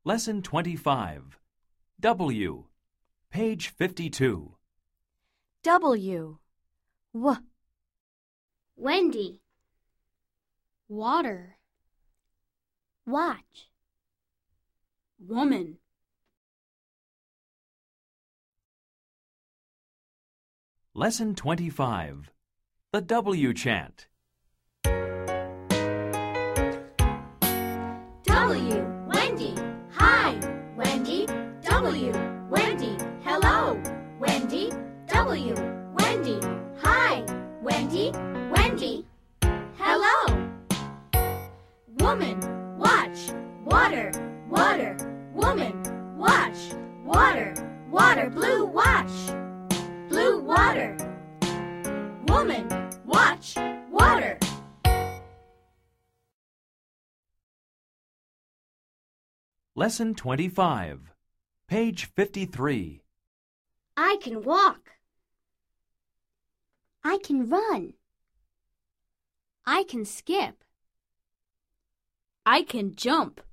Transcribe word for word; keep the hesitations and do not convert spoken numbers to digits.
Lesson twenty-five. W. Page fifty-two. W. W. Wendy. Water. Watch. Woman. Lesson twenty-five. The W chant. W. Wendy. Hi, Wendy. W. Wendy. Hello, Wendy. W. Wendy. Hi, Wendy. Wendy. Hello. Woman. Watch. Water. Water. Woman. Watch. Water. Water. Blue. Watch. Blue. Water. Woman. Watch. Water. Lesson twenty-five. Page fifty-three. I can walk. I can run. I can skip. I can jump.